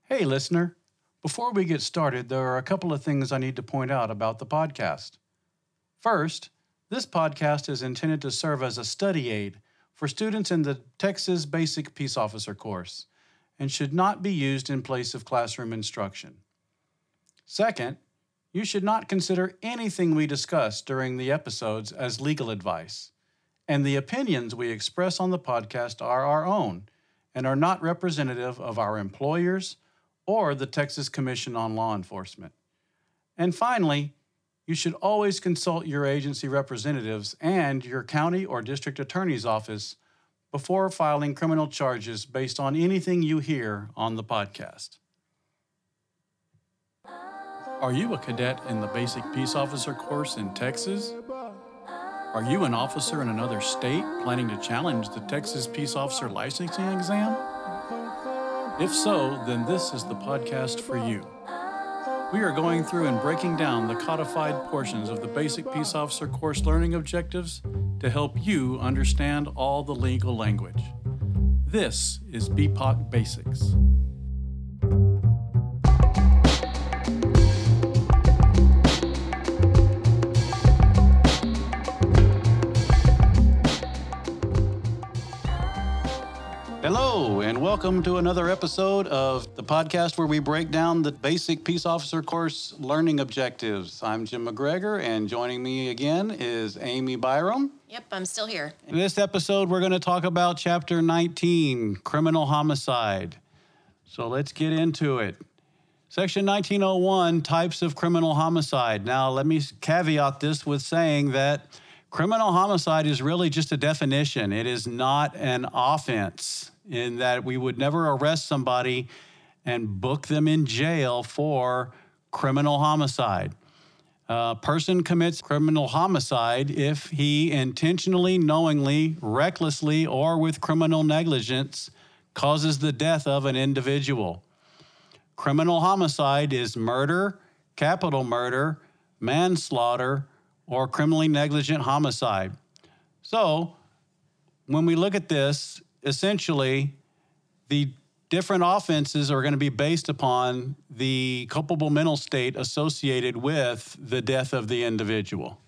Hey, listener. Before we get started, there are a couple of things I need to point out about the podcast. First, this podcast is intended to serve as a study aid for students in the Texas Basic Peace Officer course and should not be used in place of classroom instruction. Second, you should not consider anything we discuss during the episodes as legal advice, and the opinions we express on the podcast are our own and are not representative of our employers or the Texas Commission on Law Enforcement. And finally, you should always consult your agency representatives and your county or district attorney's office before filing criminal charges based on anything you hear on the podcast. Are you a cadet in the Basic Peace Officer course in Texas? Are you an officer in another state planning to challenge the Texas Peace Officer licensing exam? If so, then this is the podcast for you. We are going through and breaking down the codified portions of the Basic Peace Officer course learning objectives to help you understand all the legal language. This is BPOC Basics. Hello, and welcome to another episode of the podcast where we break down the Basic Peace Officer course learning objectives. I'm Jim McGregor, and joining me again is Amy Byram. Yep, I'm still here. In this episode, we're going to talk about Chapter 19, Criminal Homicide. So let's get into it. Section 1901, Types of Criminal Homicide. Now, let me caveat this with saying that criminal homicide is really just a definition. It is not an offense, in that we would never arrest somebody and book them in jail for criminal homicide. A person commits criminal homicide if he intentionally, knowingly, recklessly, or with criminal negligence causes the death of an individual. Criminal homicide is murder, capital murder, manslaughter, or criminally negligent homicide. So, when we look at this, essentially, the different offenses are going to be based upon the culpable mental state associated with the death of the individual.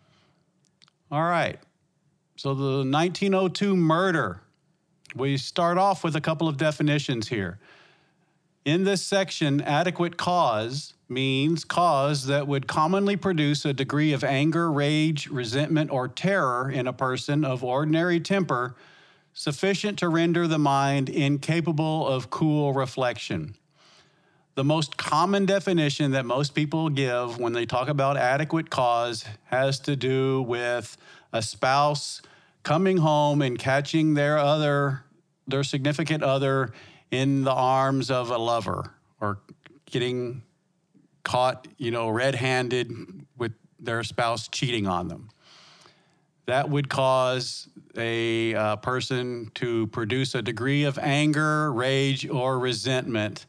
All right. So the 1902 murder, we start off with a couple of definitions here. In this section, adequate cause means cause that would commonly produce a degree of anger, rage, resentment, or terror in a person of ordinary temper sufficient to render the mind incapable of cool reflection. The most common definition that most people give when they talk about adequate cause has to do with a spouse coming home and catching their significant other in the arms of a lover, or getting caught, red-handed with their spouse cheating on them. That would cause a person to produce a degree of anger, rage, or resentment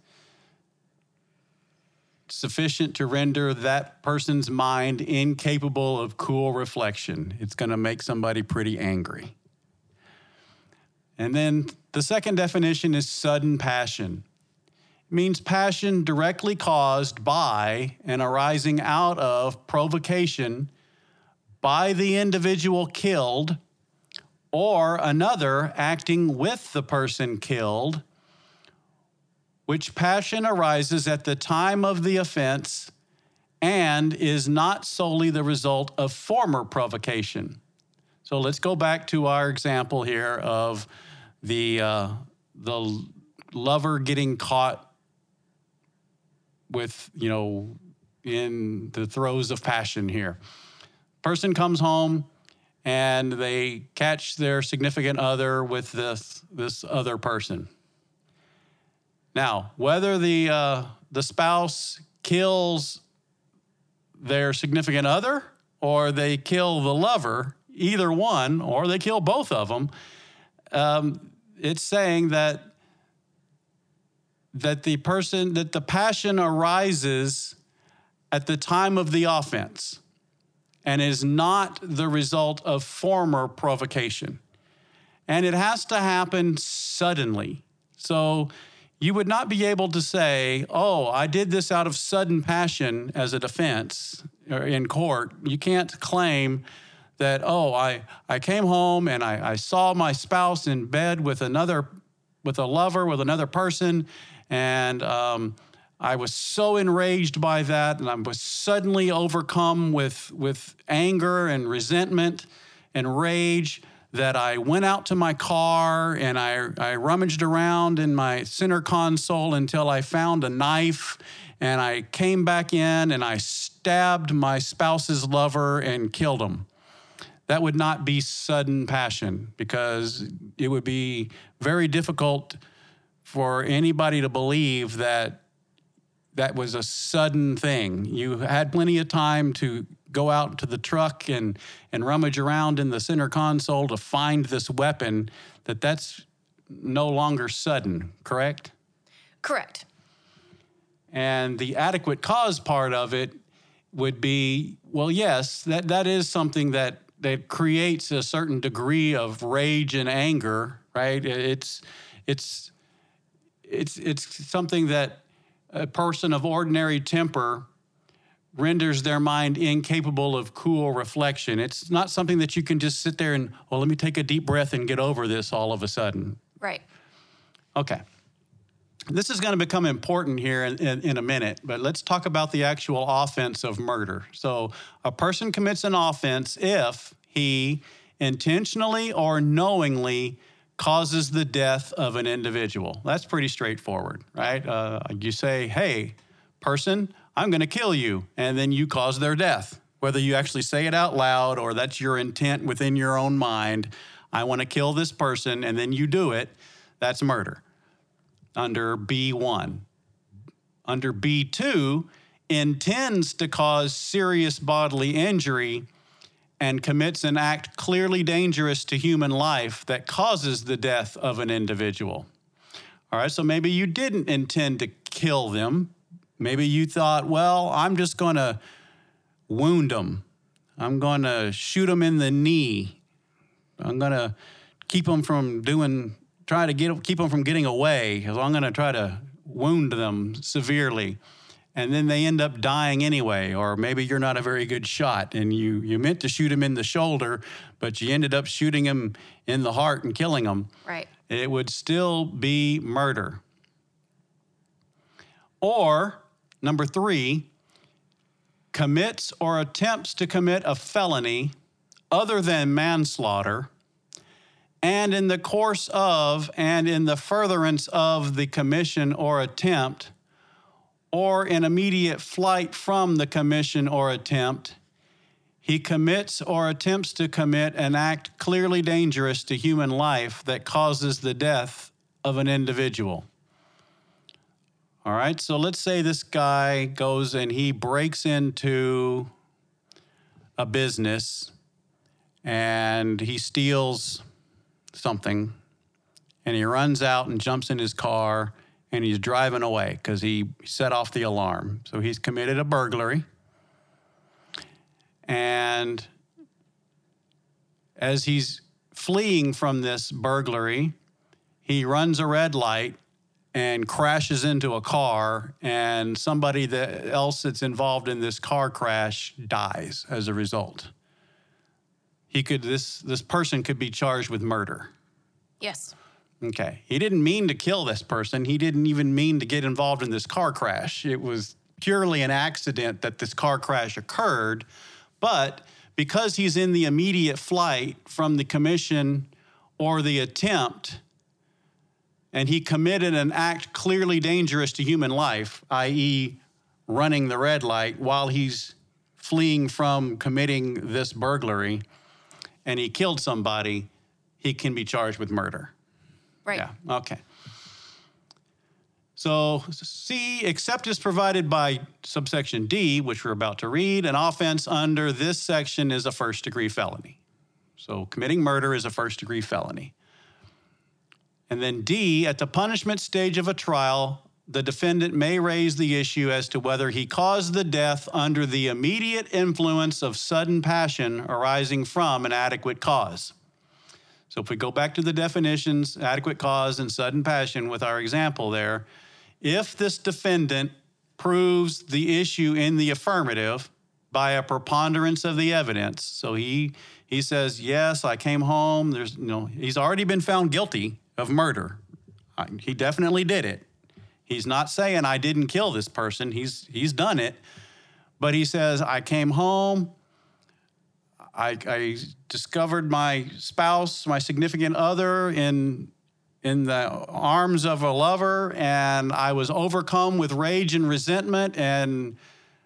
sufficient to render that person's mind incapable of cool reflection. It's going to make somebody pretty angry. And then the second definition is sudden passion. It means passion directly caused by and arising out of provocation by the individual killed or another acting with the person killed, which passion arises at the time of the offense and is not solely the result of former provocation. So let's go back to our example here of the lover getting caught with, in the throes of passion here. Person comes home and they catch their significant other with this other person. Now, whether the spouse kills their significant other or they kill the lover, either one, or they kill both of them, it's saying that the passion arises at the time of the offense and is not the result of former provocation. And it has to happen suddenly. So you would not be able to say, oh, I did this out of sudden passion as a defense or in court. You can't claim that, oh, I came home and I saw my spouse in bed with a lover, with another person, and I was so enraged by that, and I was suddenly overcome with anger and resentment and rage that I went out to my car and I rummaged around in my center console until I found a knife, and I came back in and I stabbed my spouse's lover and killed him. That would not be sudden passion, because it would be very difficult for anybody to believe that that was a sudden thing. You had plenty of time to go out to the truck and rummage around in the center console to find this weapon. That's no longer sudden, correct? Correct. And the adequate cause part of it would be, well, yes, that is something that creates a certain degree of rage and anger, right? It's something that a person of ordinary temper renders their mind incapable of cool reflection. It's not something that you can just sit there and, well, let me take a deep breath and get over this all of a sudden. Right. Okay. This is going to become important here in a minute, but let's talk about the actual offense of murder. So a person commits an offense if he intentionally or knowingly causes the death of an individual. That's pretty straightforward, right? You say, hey, person, I'm going to kill you, and then you cause their death. Whether you actually say it out loud or that's your intent within your own mind, I want to kill this person, and then you do it, that's murder under B1. Under B2, intends to cause serious bodily injury and commits an act clearly dangerous to human life that causes the death of an individual. All right, so maybe you didn't intend to kill them. Maybe you thought, well, I'm just going to wound them. I'm going to shoot them in the knee. I'm going to keep them from keep them from getting away. So I'm going to try to wound them severely. And then they end up dying anyway. Or maybe you're not a very good shot and you meant to shoot him in the shoulder, but you ended up shooting him in the heart and killing him. Right. It would still be murder. Or, number 3, commits or attempts to commit a felony other than manslaughter, and in the course of and in the furtherance of the commission or attempt, or in immediate flight from the commission or attempt, he commits or attempts to commit an act clearly dangerous to human life that causes the death of an individual. All right, so let's say this guy goes and he breaks into a business and he steals something, and he runs out and jumps in his car and he's driving away because he set off the alarm. So he's committed a burglary. And as he's fleeing from this burglary, he runs a red light and crashes into a car, and somebody else that's involved in this car crash dies as a result. This person could be charged with murder. Yes. Okay. He didn't mean to kill this person. He didn't even mean to get involved in this car crash. It was purely an accident that this car crash occurred. But because he's in the immediate flight from the commission or the attempt, and he committed an act clearly dangerous to human life, i.e., running the red light while he's fleeing from committing this burglary, and he killed somebody, he can be charged with murder. Right. Yeah, okay. So C, except as provided by subsection D, which we're about to read, an offense under this section is a first-degree felony. So committing murder is a first-degree felony. And then D, at the punishment stage of a trial, the defendant may raise the issue as to whether he caused the death under the immediate influence of sudden passion arising from an adequate cause. So if we go back to the definitions, adequate cause and sudden passion with our example there, if this defendant proves the issue in the affirmative by a preponderance of the evidence, so he says, yes, I came home, he's already been found guilty of murder. He definitely did it. He's not saying I didn't kill this person. He's done it. But he says, I came home, I discovered my spouse, my significant other in the arms of a lover, and I was overcome with rage and resentment, and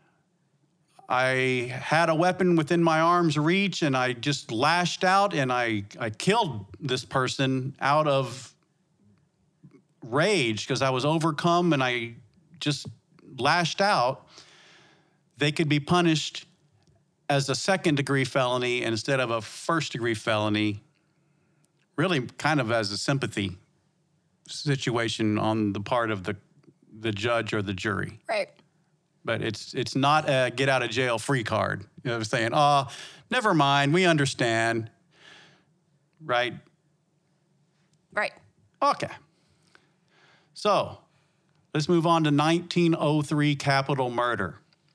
I had a weapon within my arm's reach, and I just lashed out, and I killed this person out of rage because I was overcome and I just lashed out. They could be punished as a second-degree felony instead of a first-degree felony, really kind of as a sympathy situation on the part of the judge or the jury. Right. But it's not a get-out-of-jail-free card. Saying, oh, never mind, we understand. Right? Right. Okay. So let's move on to 1903 capital murder.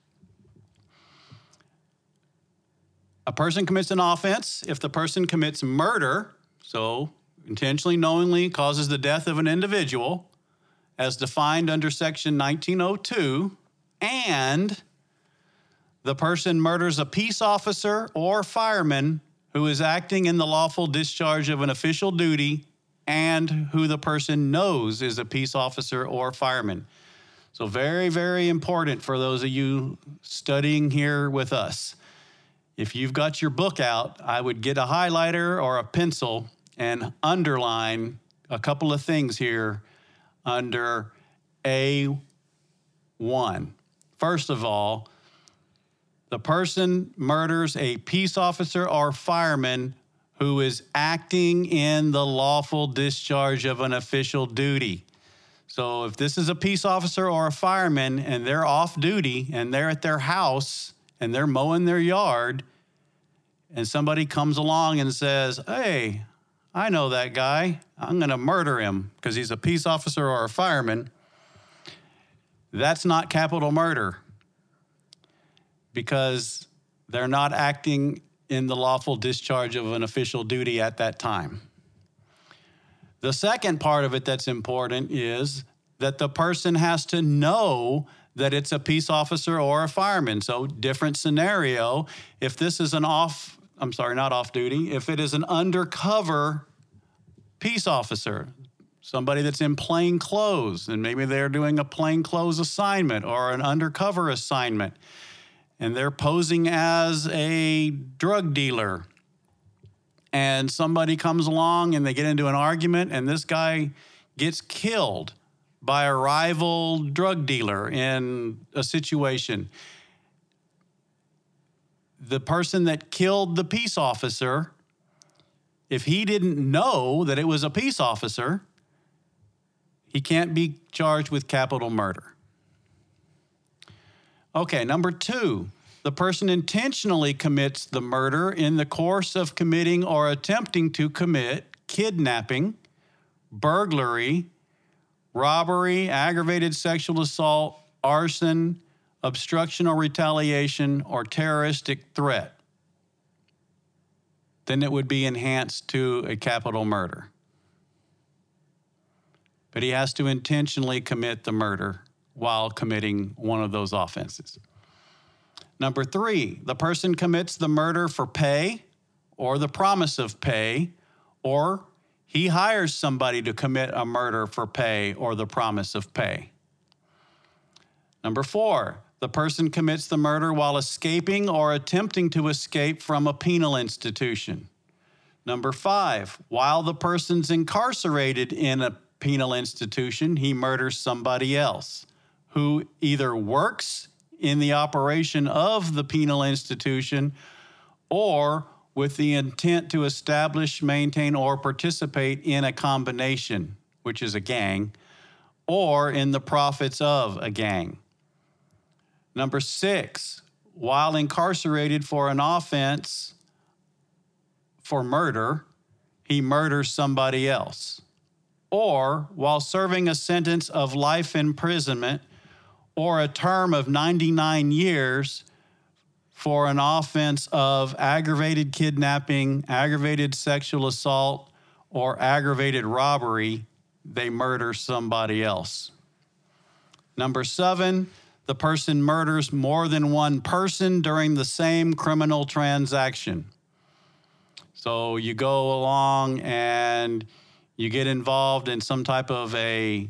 A person commits an offense if the person commits murder, so intentionally, knowingly causes the death of an individual, as defined under Section 1902, and the person murders a peace officer or fireman who is acting in the lawful discharge of an official duty and who the person knows is a peace officer or fireman. So very, very important for those of you studying here with us. If you've got your book out, I would get a highlighter or a pencil and underline a couple of things here under A1. First of all, the person murders a peace officer or fireman who is acting in the lawful discharge of an official duty. So if this is a peace officer or a fireman and they're off duty and they're at their house and they're mowing their yard and somebody comes along and says, hey, I know that guy, I'm going to murder him because he's a peace officer or a fireman, that's not capital murder because they're not acting in the lawful discharge of an official duty at that time. The second part of it that's important is that the person has to know that it's a peace officer or a fireman. So different scenario, if this is if it is an undercover peace officer, somebody that's in plain clothes, and maybe they're doing a plain clothes assignment or an undercover assignment, and they're posing as a drug dealer, and somebody comes along and they get into an argument and this guy gets killed by a rival drug dealer in a situation. The person that killed the peace officer, if he didn't know that it was a peace officer, he can't be charged with capital murder. Okay, number 2, the person intentionally commits the murder in the course of committing or attempting to commit kidnapping, burglary, robbery, aggravated sexual assault, arson, obstruction or retaliation, or terroristic threat. Then it would be enhanced to a capital murder. But he has to intentionally commit the murder while committing one of those offenses. Number 3, the person commits the murder for pay or the promise of pay, or he hires somebody to commit a murder for pay or the promise of pay. Number 4, the person commits the murder while escaping or attempting to escape from a penal institution. Number 5, while the person's incarcerated in a penal institution, he murders somebody else who either works in the operation of the penal institution or with the intent to establish, maintain, or participate in a combination, which is a gang, or in the profits of a gang. Number 6, while incarcerated for an offense for murder, he murders somebody else. Or while serving a sentence of life imprisonment or a term of 99 years for an offense of aggravated kidnapping, aggravated sexual assault, or aggravated robbery, they murder somebody else. Number 7, the person murders more than one person during the same criminal transaction. So you go along and you get involved in some type of a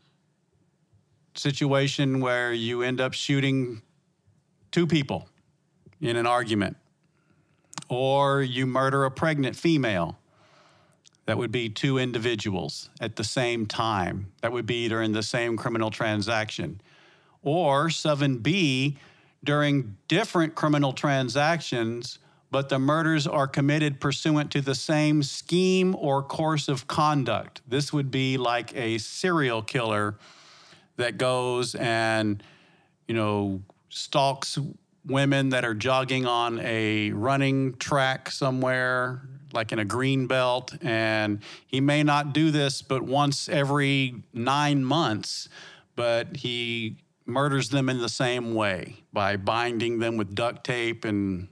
situation where you end up shooting 2 people in an argument, or you murder a pregnant female. That would be 2 individuals at the same time. That would be during the same criminal transaction. Or 7B, during different criminal transactions, but the murders are committed pursuant to the same scheme or course of conduct. This would be like a serial killer that goes and, stalks women that are jogging on a running track somewhere, like in a green belt, and he may not do this but once every 9 months, but he murders them in the same way by binding them with duct tape and,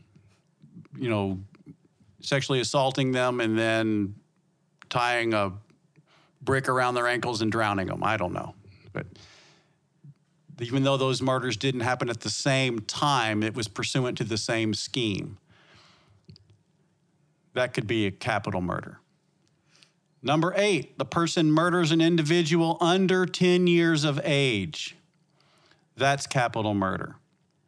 sexually assaulting them and then tying a brick around their ankles and drowning them. I don't know. But even though those murders didn't happen at the same time, it was pursuant to the same scheme. That could be a capital murder. Number 8, the person murders an individual under 10 years of age. That's capital murder.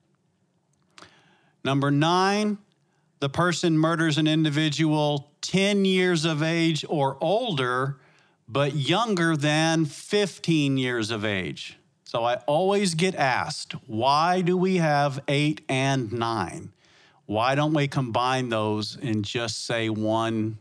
Number 9, the person murders an individual 10 years of age or older, but younger than 15 years of age. So I always get asked, why do we have 8 and 9? Why don't we combine those and just say one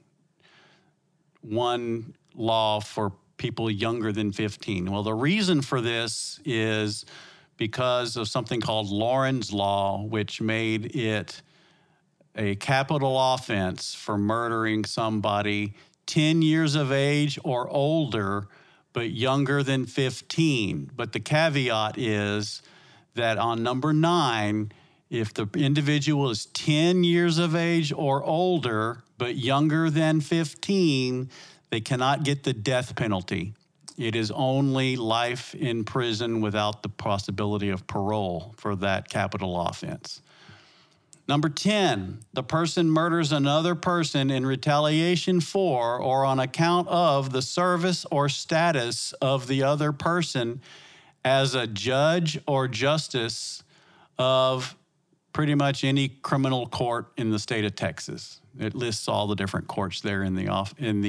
law for people younger than 15? Well, the reason for this is because of something called Lauren's Law, which made it a capital offense for murdering somebody 10 years of age or older, but younger than 15. But the caveat is that on number 9, if the individual is 10 years of age or older, but younger than 15, they cannot get the death penalty. It is only life in prison without the possibility of parole for that capital offense. Number 10, the person murders another person in retaliation for or on account of the service or status of the other person as a judge or justice of pretty much any criminal court in the state of Texas. It lists all the different courts there in the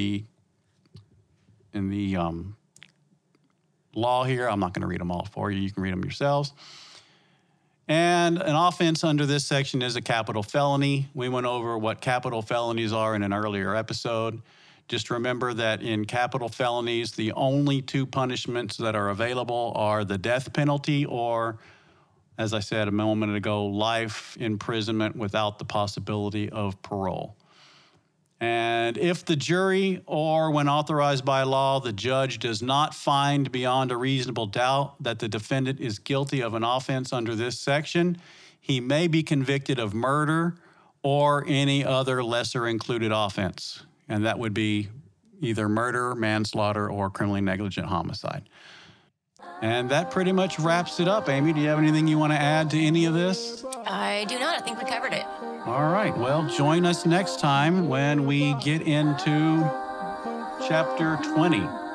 law here. I'm not going to read them all for you. You can read them yourselves. And an offense under this section is a capital felony. We went over what capital felonies are in an earlier episode. Just remember that in capital felonies, the only 2 punishments that are available are the death penalty or, as I said a moment ago, life imprisonment without the possibility of parole. And if the jury or when authorized by law, the judge does not find beyond a reasonable doubt that the defendant is guilty of an offense under this section, he may be convicted of murder or any other lesser included offense. And that would be either murder, manslaughter, or criminally negligent homicide. And that pretty much wraps it up. Amy, do you have anything you want to add to any of this? I do not. I think we covered it. All right. Well, join us next time when we get into chapter 20.